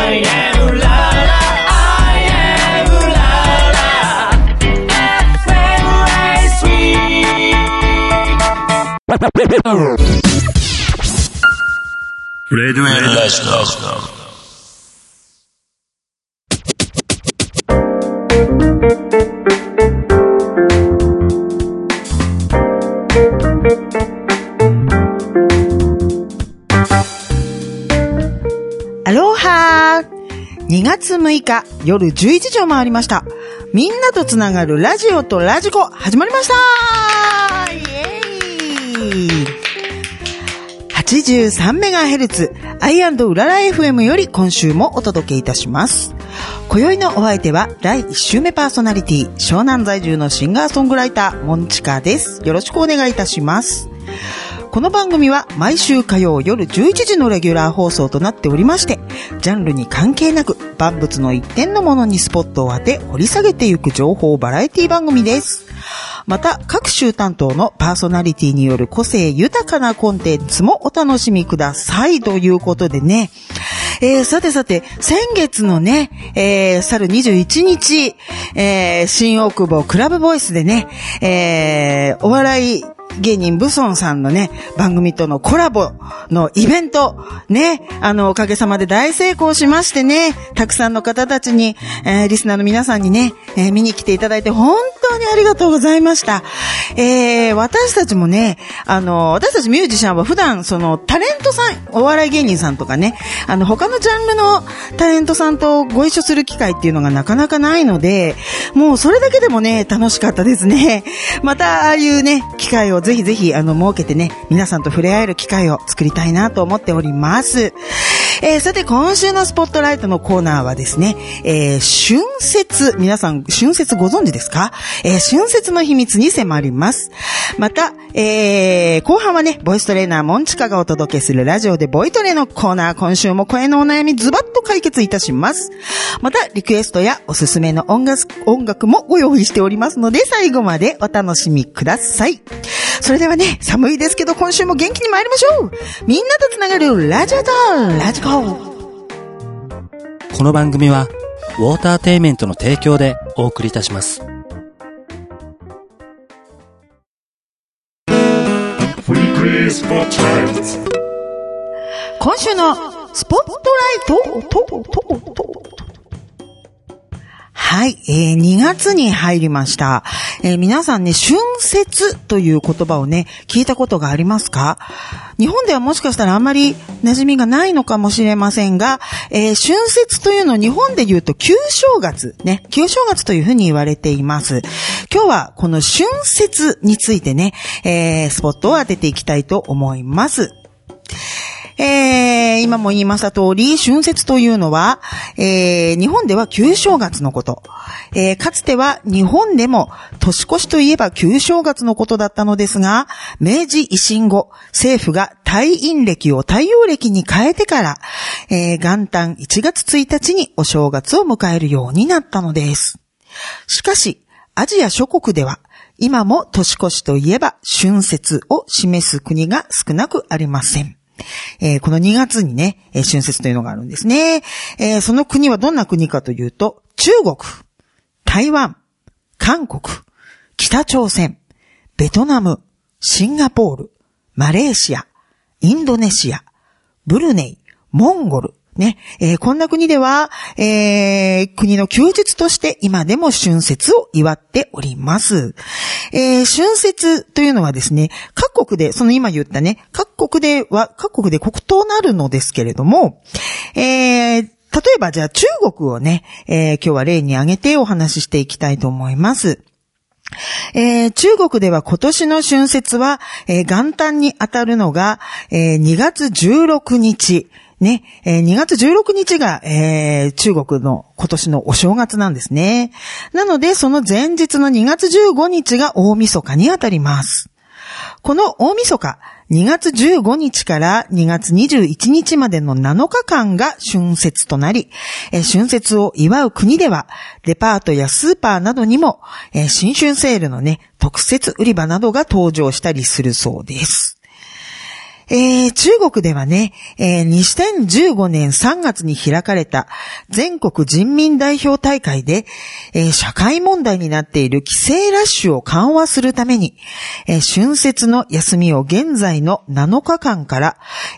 I am la la I am la la FM Sweet レディオラジアロハー。2月6日夜11時を回りました。みんなとつながるラジオとラジコ始まりました。イエーイ。83MHz アイ&うらら FM より今週もお届けいたします。今宵のお相手は第1週目パーソナリティ湘南在住のシンガーソングライターモンチカです。よろしくお願いいたします。この番組は毎週火曜夜11時のレギュラー放送となっておりまして、ジャンルに関係なく万物の一点のものにスポットを当て掘り下げていく情報バラエティ番組です。また各週担当のパーソナリティによる個性豊かなコンテンツもお楽しみくださいということでね、さて先月のね、去る21日、新大久保クラブボイスでね、お笑い芸人ブソンさんのね、番組とのコラボのイベント、ね、おかげさまで大成功しましてね、たくさんの方たちに、リスナーの皆さんにね、見に来ていただいて本当にありがとうございました。私たちもね、私たちミュージシャンは普段そのタレントさん、お笑い芸人さんとかね、他のジャンルのタレントさんとご一緒する機会っていうのがなかなかないので、もうそれだけでもね、楽しかったですね。また、ああいうね、機会をぜひ設けてね、皆さんと触れ合える機会を作りたいなと思っております。さて今週のスポットライトのコーナーはですね、春節、皆さん春節ご存知ですか？春節の秘密に迫ります。また、後半はね、ボイストレーナーモンチカがお届けするラジオでボイトレのコーナー、今週も声のお悩みズバッと解決いたします。またリクエストやおすすめの音楽もご用意しておりますので、最後までお楽しみください。それではね、寒いですけど今週も元気に参りましょう。みんなとつながるラジオとラジコ。 この番組はウォーターテイメントの提供でお送りいたします。 今週のスポットライトはい、2月に入りました。皆さんね、春節という言葉をね、聞いたことがありますか？日本ではもしかしたらあんまり馴染みがないのかもしれませんが、春節というのを日本で言うと旧正月ね、旧正月というふうに言われています。今日はこの春節についてね、スポットを当てていきたいと思います。今も言いました通り、春節というのは、日本では旧正月のこと。かつては日本でも年越しといえば旧正月のことだったのですが、明治維新後、政府が太陰暦を太陽暦に変えてから、元旦1月1日にお正月を迎えるようになったのです。しかし、アジア諸国では、今も年越しといえば春節を示す国が少なくありません。この2月にね、春節というのがあるんですね。その国はどんな国かというと、中国、台湾、韓国、北朝鮮、ベトナム、シンガポール、マレーシア、インドネシア、ブルネイ、モンゴル、ね、こんな国では、国の休日として今でも春節を祝っております。春節というのはですね、各国で、その今言ったね、各国で国となるのですけれども、例えばじゃあ中国をね、今日は例に挙げてお話ししていきたいと思います。中国では今年の春節は、元旦に当たるのが、2月16日、ね、2月16日が、中国の今年のお正月なんですね。なので、その前日の2月15日が大晦日にあたります。この大晦日、2月15日から2月21日までの7日間が春節となり、春節を祝う国では、デパートやスーパーなどにも、新春セールのね、特設売り場などが登場したりするそうです。 中国ではね、2015年3月に開かれた全国人民代表大会で、社会問題になっている帰省ラッシュを緩和するために、春節の休みを現在の7日間から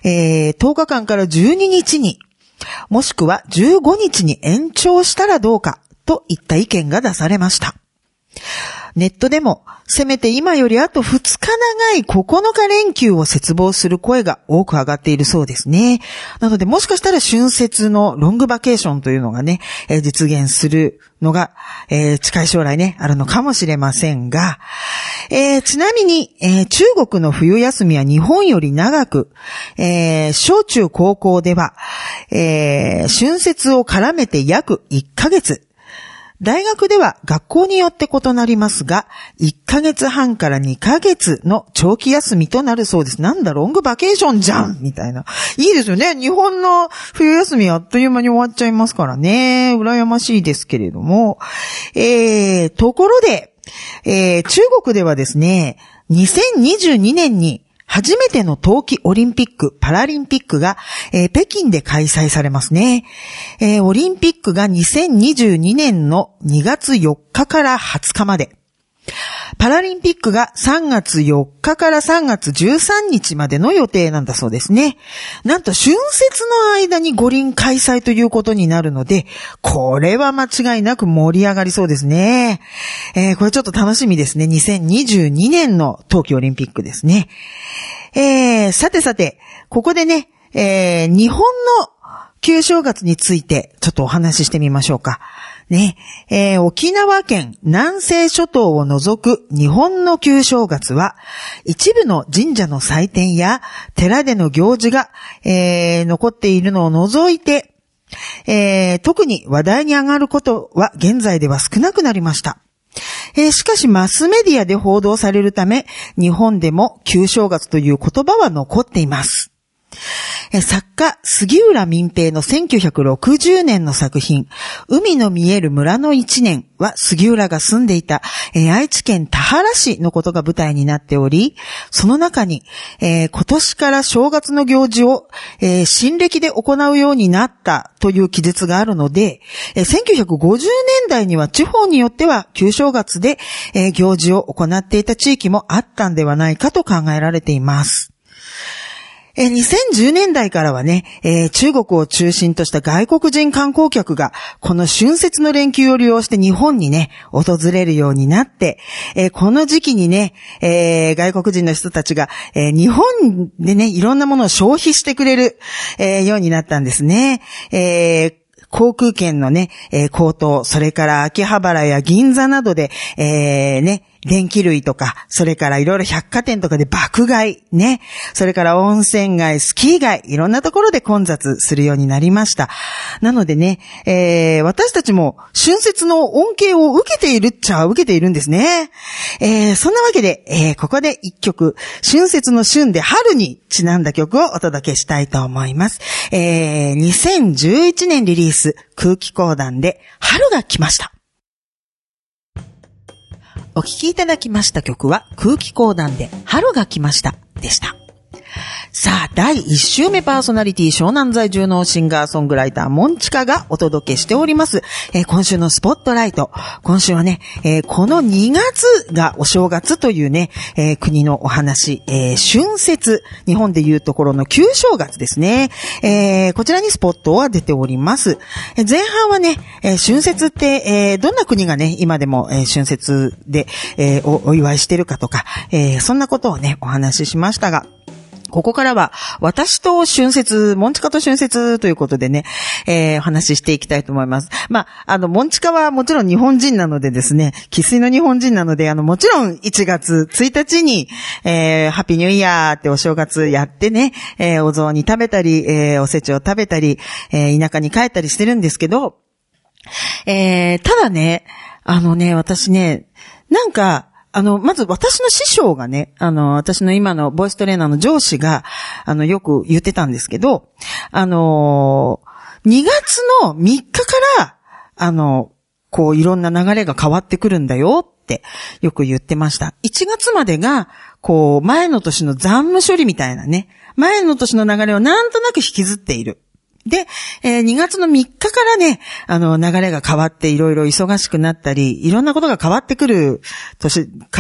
、10日間から12日に、もしくは15日に延長したらどうかといった意見が出されました。ネットでも、せめて今よりあと2日長い9日連休を切望する声が多く上がっているそうですね。なのでもしかしたら春節のロングバケーションというのがね、実現するのが、近い将来ね、あるのかもしれませんが、ちなみに、中国の冬休みは日本より長く、小中高校では、春節を絡めて約1ヶ月、大学では学校によって異なりますが、1ヶ月半から2ヶ月の長期休みとなるそうです。なんだ、ロングバケーションじゃんみたいな。いいですよね。日本の冬休みあっという間に終わっちゃいますからね。羨ましいですけれども。ところで、中国ではですね、2022年に初めての冬季オリンピック、パラリンピックが、北京で開催されますね。オリンピックが2022年の2月4日から20日まで。パラリンピックが3月4日から3月13日までの予定なんだそうですね。なんと春節の間に五輪開催ということになるので、これは間違いなく盛り上がりそうですね。これちょっと楽しみですね。2022年の冬季オリンピックですね。さて、ここでね、日本の旧正月についてちょっとお話ししてみましょうか。ね、沖縄県南西諸島を除く日本の旧正月は、一部の神社の祭典や寺での行事が、残っているのを除いて、特に話題に上がることは現在では少なくなりました。しかしマスメディアで報道されるため、日本でも旧正月という言葉は残っています。作家、杉浦民平の1960年の作品、海の見える村の一年は杉浦が住んでいた、愛知県田原市のことが舞台になっており、その中に、今年から正月の行事を、新暦で行うようになったという記述があるので、1950年代には地方によっては旧正月で、行事を行っていた地域もあったんではないかと考えられています。2010年代からはね、中国を中心とした外国人観光客がこの春節の連休を利用して日本にね、訪れるようになって、この時期にね、外国人の人たちが、日本でね、いろんなものを消費してくれる、ようになったんですね。航空券のね、高騰、それから秋葉原や銀座などで、ね、電気類とか、それからいろいろ百貨店とかで爆買い、ね。それから温泉街、スキー街、いろんなところで混雑するようになりました。なのでね、私たちも春節の恩恵を受けているっちゃ受けているんですね。そんなわけで、ここで一曲、春節の春で春にちなんだ曲をお届けしたいと思います。2011年リリース、空気講談で春が来ました。お聴きいただきました曲は空気講談で春が来ましたでした。さあ、第1週目パーソナリティ湘南在住のシンガーソングライターモンチカがお届けしております。今週のスポットライト。今週はね、この2月がお正月というね、国のお話、春節。日本でいうところの旧正月ですね。こちらにスポットは出ております。前半はね、春節って、どんな国がね、今でも、春節で、お祝いしてるかとか、そんなことをね、お話ししましたが、ここからは、私と春節、モンチカと春節ということでね、お話ししていきたいと思います。モンチカはもちろん日本人なのでですね、生粋の日本人なので、もちろん1月1日に、ハッピーニューイヤーってお正月やってね、お雑煮食べたり、おせちを食べたり、田舎に帰ったりしてるんですけど、ただね、私ね、なんか、まず私の師匠がね、私の今のボイストレーナーの上司が、よく言ってたんですけど、2月の3日から、いろんな流れが変わってくるんだよってよく言ってました。1月までが、 こう、前の年の残務処理みたいなね、前の年の流れをなんとなく引きずっている。で、2月の3日からね、流れが変わっていろいろ忙しくなったり、いろんなことが変わってくるから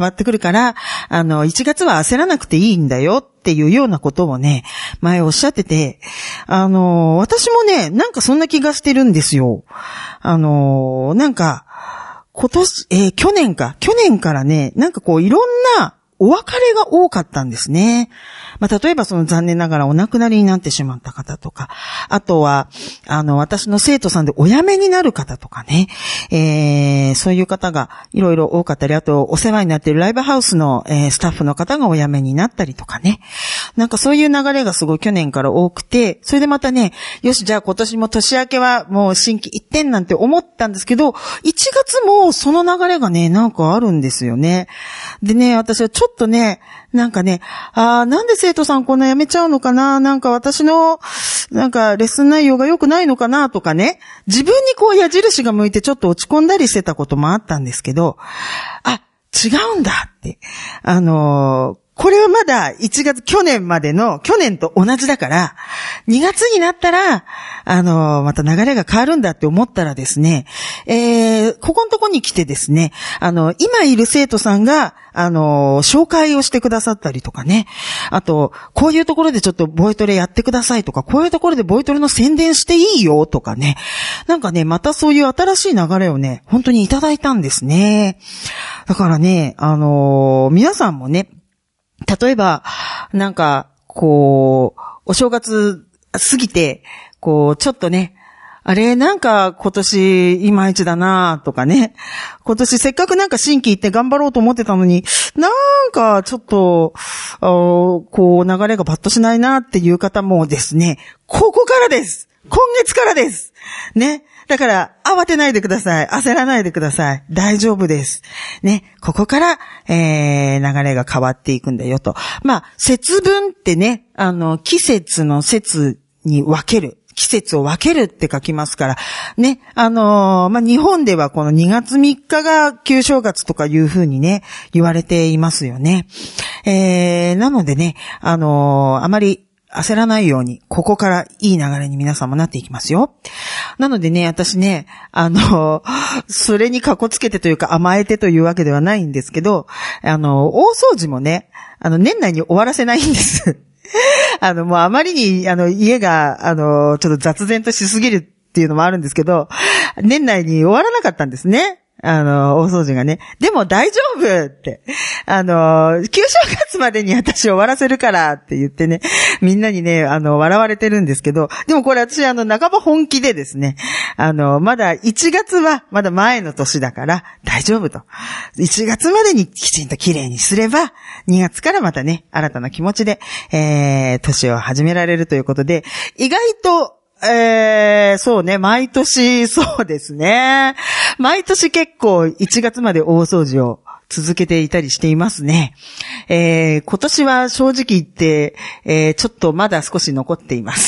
、1月は焦らなくていいんだよっていうようなことをね、前おっしゃってて、私もね、なんかそんな気がしてるんですよ。なんか、去年からね、なんかこういろんなお別れが多かったんですね。まあ、例えばその残念ながらお亡くなりになってしまった方とか、あとは、私の生徒さんでお辞めになる方とかね、そういう方がいろいろ多かったり、あとお世話になっているライブハウスの、スタッフの方がお辞めになったりとかね。なんかそういう流れがすごい去年から多くて、それでまたね、よし、じゃあ今年も年明けはもう心機一転なんて思ったんですけど、1月もその流れがね、なんかあるんですよね。でね、私はちょっとね、なんかね、なんで生徒さんこんな辞めちゃうのかな、なんか私の、なんかレッスン内容が良くないのかなとかね、自分にこう矢印が向いてちょっと落ち込んだりしてたこともあったんですけど、違うんだって。これはまだ1月、去年と同じだから、2月になったら、また流れが変わるんだって思ったらですね、ここのとこに来てですね、今いる生徒さんが、紹介をしてくださったりとかね、あと、こういうところでちょっとボイトレやってくださいとか、こういうところでボイトレの宣伝していいよとかね、なんかね、またそういう新しい流れをね、本当にいただいたんですね。だからね、皆さんもね、例えば、なんか、こう、お正月過ぎて、こう、ちょっとね、あれ、なんか今年いまいちだなとかね、今年せっかくなんか心機一転頑張ろうと思ってたのに、なんかちょっと、こう流れがパッとしないなっていう方もですね、ここからです。今月からです。ね。だから、慌てないでください。焦らないでください。大丈夫です。ね。ここから、流れが変わっていくんだよと。まあ、節分ってね、季節の節に分ける。季節を分けるって書きますから。ね。日本ではこの2月3日が旧正月とかいうふうにね、言われていますよね。なのでね、あまり、焦らないように、ここからいい流れに皆さんもなっていきますよ。なのでね、私ね、それにかこつけてというか甘えてというわけではないんですけど、大掃除もね、年内に終わらせないんです。もうあまりに、家が、ちょっと雑然としすぎるっていうのもあるんですけど、年内に終わらなかったんですね。大掃除がね。でも大丈夫って。旧正月までに私終わらせるからって言ってね、みんなにね、笑われてるんですけど、でもこれ私半ば本気でですね、まだ1月はまだ前の年だから大丈夫と。1月までにきちんと綺麗にすれば、2月からまたね、新たな気持ちで、年を始められるということで、意外と、そうね、毎年、そうですね。毎年結構1月まで大掃除を続けていたりしていますね。今年は正直言って、ちょっとまだ少し残っています。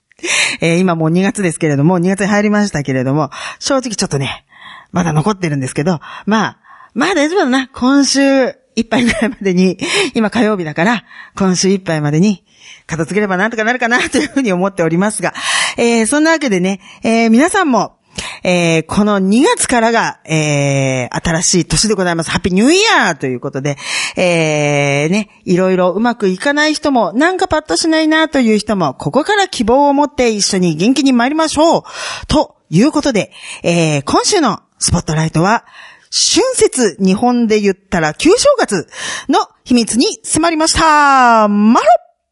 今もう2月ですけれども、2月に入りましたけれども、正直ちょっとね、まだ残ってるんですけど、まあ大丈夫だな。今週いっぱいぐらいまでに、今火曜日だから、今週いっぱいまでに、片付ければなんとかなるかなというふうに思っておりますが、そんなわけでね、皆さんも、この2月からが、新しい年でございます。ハッピーニューイヤーということで、ね、いろいろうまくいかない人も、なんかパッとしないなという人も、ここから希望を持って一緒に元気に参りましょう。ということで、今週のスポットライトは、春節、日本で言ったら旧正月の秘密に迫りました。マロ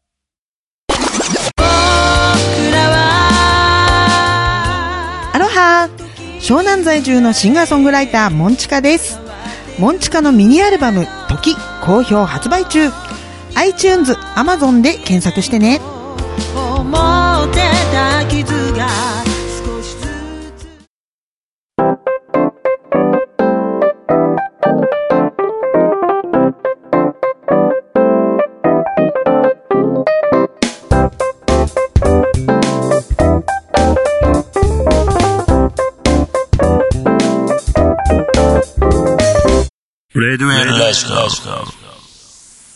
アロハ、湘南在住のシンガーソングライターモンチカです。モンチカのミニアルバム時好評発売中。 iTunes、Amazon で検索してね。思ってた傷が少しずつレディオラジコ。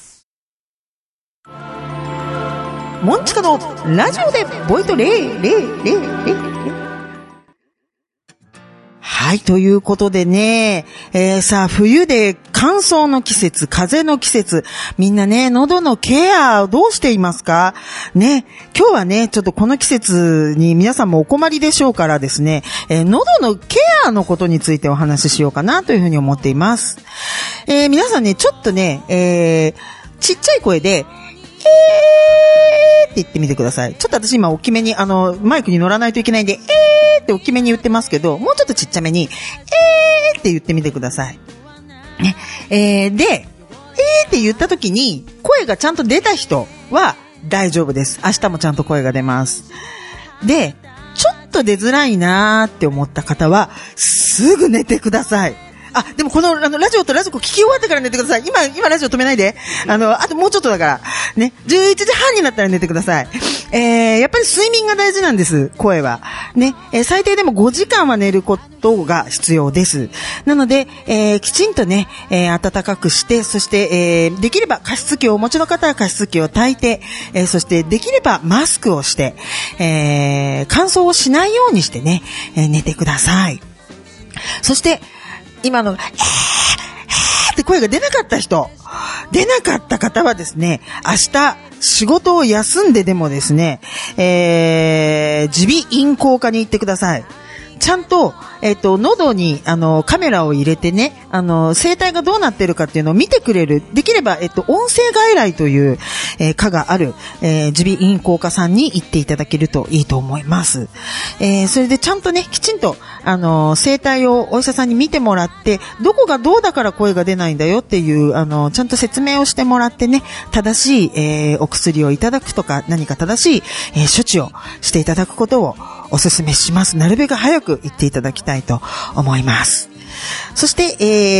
モンチカのラジオでボイトレー。はい、ということでね、さあ、冬で乾燥の季節、風邪の季節、みんなね、喉のケアをどうしていますかね、今日はね、ちょっとこの季節に皆さんもお困りでしょうからですね、喉のケアのことについてお話ししようかなというふうに思っています。皆さんね、ちょっとね、ちっちゃい声で、って言ってみてください。ちょっと私今大きめに、マイクに乗らないといけないんで、って大きめに言ってますけど、もうちょっとちっちゃめに、って言ってみてください。ね。で、って言った時に、声がちゃんと出た人は大丈夫です。明日もちゃんと声が出ます。で、ちょっと出づらいなーって思った方は、すぐ寝てください。あ、でもこの、ラジオ聞き終わってから寝てください。今ラジオ止めないで。あともうちょっとだから。ね。11時半になったら寝てください。やっぱり睡眠が大事なんです。声は。ね。最低でも5時間は寝ることが必要です。なので、きちんとね、暖かくして、そして、できれば加湿器をお持ちの方は加湿器を焚いて、そしてできればマスクをして、乾燥をしないようにしてね、寝てください。そして、今の、って声が出なかった人、出なかった方はですね、明日仕事を休んででもですね、耳鼻咽喉科に行ってください。ちゃんと、喉に、カメラを入れてね、声帯がどうなってるかっていうのを見てくれる。できれば、音声外来という、科がある、耳鼻咽喉科さんに行っていただけるといいと思います。それでちゃんとね、きちんと、声帯をお医者さんに見てもらって、どこがどうだから声が出ないんだよっていう、ちゃんと説明をしてもらってね、正しい、お薬をいただくとか、何か正しい、処置をしていただくことをお勧めします。なるべく早く行っていただきたいと思います。そして、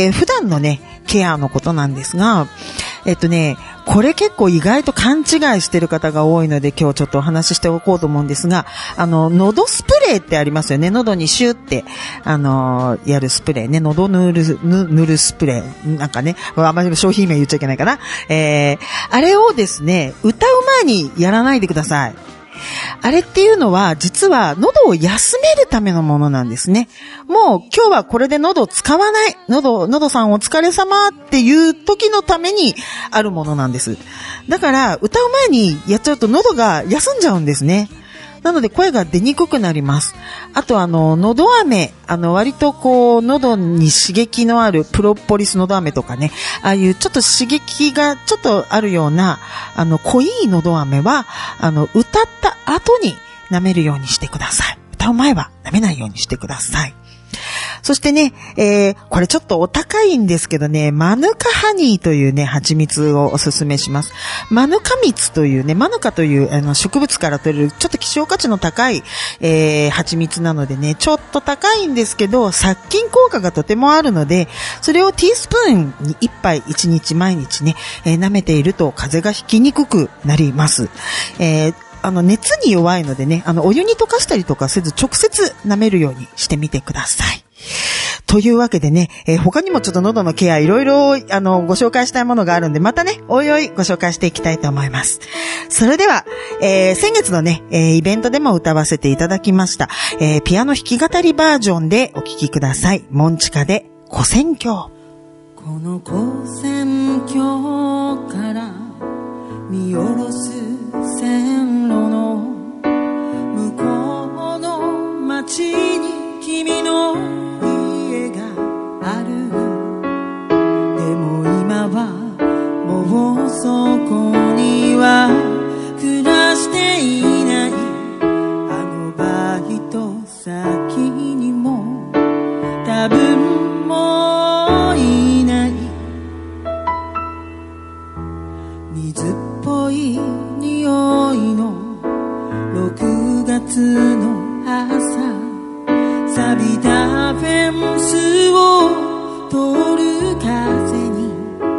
普段のね、ケアのことなんですが、これ結構意外と勘違いしてる方が多いので今日ちょっとお話ししておこうと思うんですが、喉スプレーってありますよね。喉にシューって、やるスプレーね。喉塗るスプレー。なんかね、あんまり商品名言っちゃいけないかな。あれをですね、歌う前にやらないでください。あれっていうのは実は喉を休めるためのものなんですね。もう今日はこれで喉を使わない。喉さんお疲れ様っていう時のためにあるものなんです。だから歌う前にやっちゃうと喉が休んじゃうんですね。なので声が出にくくなります。あと喉飴、割とこう喉に刺激のあるプロポリス喉飴とかね、ああいうちょっと刺激がちょっとあるような濃い喉飴は歌った後に舐めるようにしてください。歌う前は舐めないようにしてください。そしてね、これちょっとお高いんですけどね、マヌカハニーというね、蜂蜜をおすすめします。マヌカ蜜というね、マヌカという植物から取れるちょっと希少価値の高い、蜂蜜なのでね、ちょっと高いんですけど、殺菌効果がとてもあるので、それをティースプーンに1杯1日毎日ね、舐めていると風邪がひきにくくなります。熱に弱いのでね、お湯に溶かしたりとかせず直接舐めるようにしてみてください。というわけでね、他にもちょっと喉のケアいろいろご紹介したいものがあるんで、またね、おいおいご紹介していきたいと思います。それでは、先月のね、イベントでも歌わせていただきました、ピアノ弾き語りバージョンでお聴きください。モンチカで古戦橋。 この古戦橋から見下ろす線路の向こうの街に君の家がある。でも今はもうそこには暮らしていない。バイト先にも多分もういない。水っぽい匂いの6月の朝、錆びたフェンスを通る風に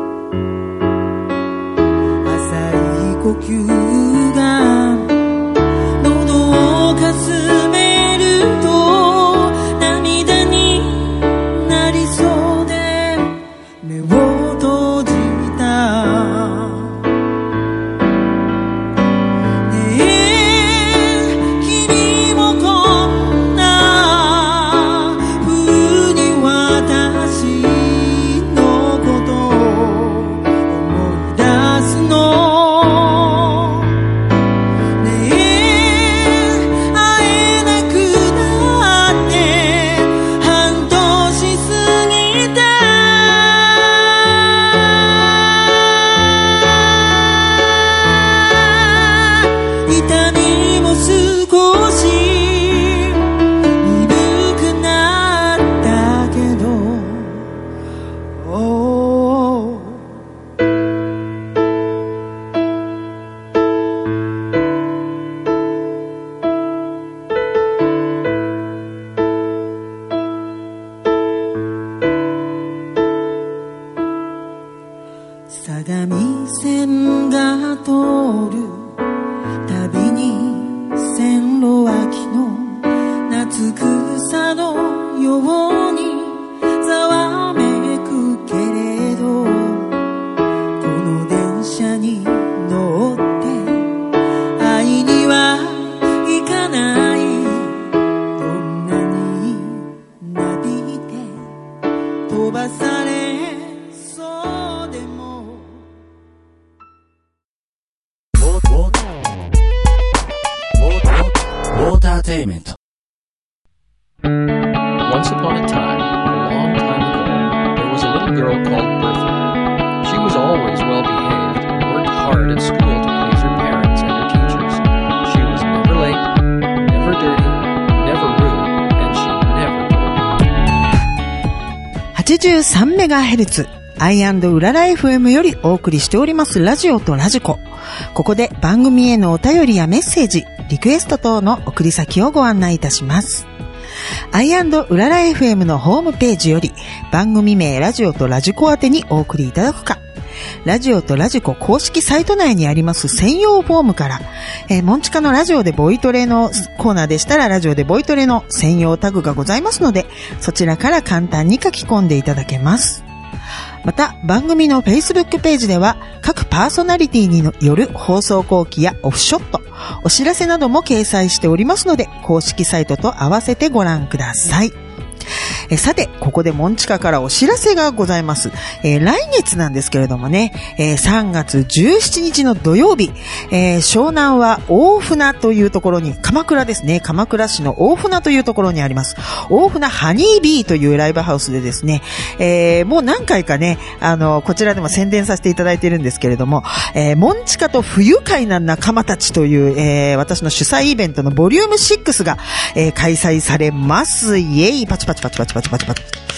浅い呼吸が喉をかすめると涙になりそうで目を閉じた。眠草のようにざわめくけれど、この電車に乗って会いには行かない。どんなになびいて飛ばされそうでも。 ウォーターテイメント。 Once upon a time, a long time ago, there was a little girl called Bertha. She was always well behaved and worked hard at school to please her parents and her teachers. She was never late, never dirty, never rude, and she never told. 83MHz I& うらら FM よりお送りしておりますラジオとラジコ。ここで番組へのお便りやメッセージ、リクエスト等の送り先をご案内いたします。I& うらら FM のホームページより番組名ラジオとラジコ宛てにお送りいただくか、ラジオとラジコ公式サイト内にあります専用フォームから、モンチカのラジオでボイトレのコーナーでしたらラジオでボイトレの専用タグがございますので、そちらから簡単に書き込んでいただけます。また番組の Facebook ページでは各パーソナリティによる放送後期やオフショット、お知らせなども掲載しておりますので、公式サイトと合わせてご覧ください。さて、ここでモンチカからお知らせがございます。来月なんですけれどもね、3月17日の土曜日、湘南は大船というところに、鎌倉ですね、鎌倉市の大船というところにあります、大船ハニービーというライブハウスでですね、もう何回かね、こちらでも宣伝させていただいているんですけれども、モンチカと不愉快な仲間たちという、私の主催イベントのボリューム6が、開催されます。イエイ、パチパチパチパチパチパチパチ。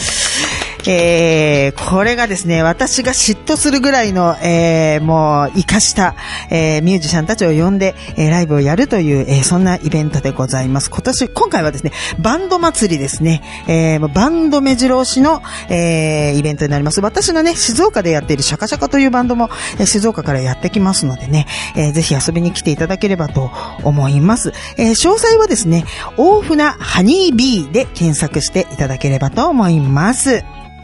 これがですね、私が嫉妬するぐらいの、もう活かした、ミュージシャンたちを呼んで、ライブをやるという、そんなイベントでございます。今回はですね、バンド祭りですね、バンド目白押しの、イベントになります。私のね、静岡でやっているシャカシャカというバンドも、静岡からやってきますのでね、ぜひ遊びに来ていただければと思います。詳細はですね、大船ハニービーで検索していただければと思います。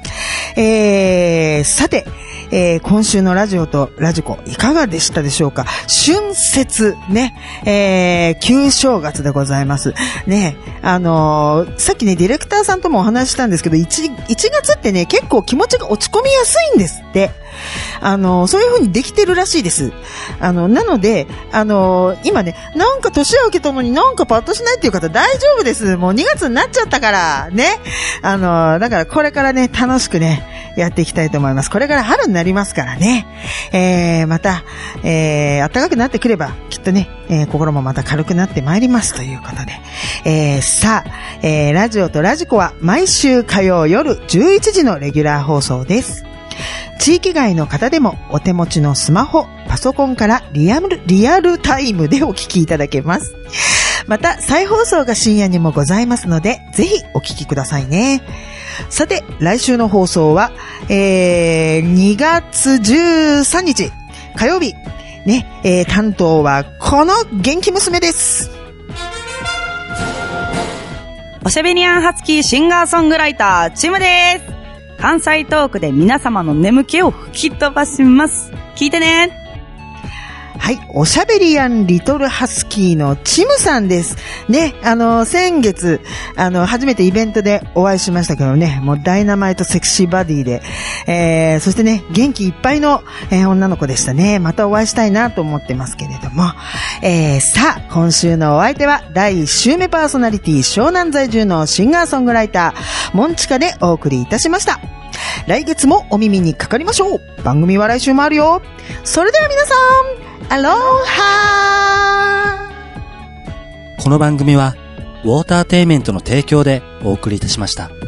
さて、今週のラジオとラジコいかがでしたでしょうか。春節ね、旧正月でございますね。さっきねディレクターさんともお話したんですけど、1月ってね結構気持ちが落ち込みやすいんですって。そういう風にできてるらしいです。なので、今ね、なんか年を明けともになんかパッとしないっていう方大丈夫です。もう2月になっちゃったから、ね。だからこれからね、楽しくね、やっていきたいと思います。これから春になりますからね。また、暖かくなってくれば、きっとね、心もまた軽くなってまいりますということで。さあ、ラジオとラジコは毎週火曜夜11時のレギュラー放送です。地域外の方でもお手持ちのスマホ、パソコンからリアルタイムでお聞きいただけます。また再放送が深夜にもございますので、ぜひお聞きくださいね。さて、来週の放送は、2月13日火曜日ね、担当はこの元気娘です。 おしゃべりアンハスキーシンガーソングライターチムです。関西トークで皆様の眠気を吹き飛ばします。聞いてね。 はい、おしゃべりアンリトルハスキーのチムさんですね。先月初めてイベントでお会いしましたけどね、もうダイナマイトセクシーバディで、そしてね、元気いっぱいの、女の子でしたね。またお会いしたいなと思ってますけれども、さあ今週のお相手は第1週目パーソナリティ湘南在住のシンガーソングライターモンチカでお送りいたしました。来月もお耳にかかりましょう。番組は来週もあるよ。それでは皆さん、アロハ。 この番組はウォーターテイメントの提供でお送りいたしました。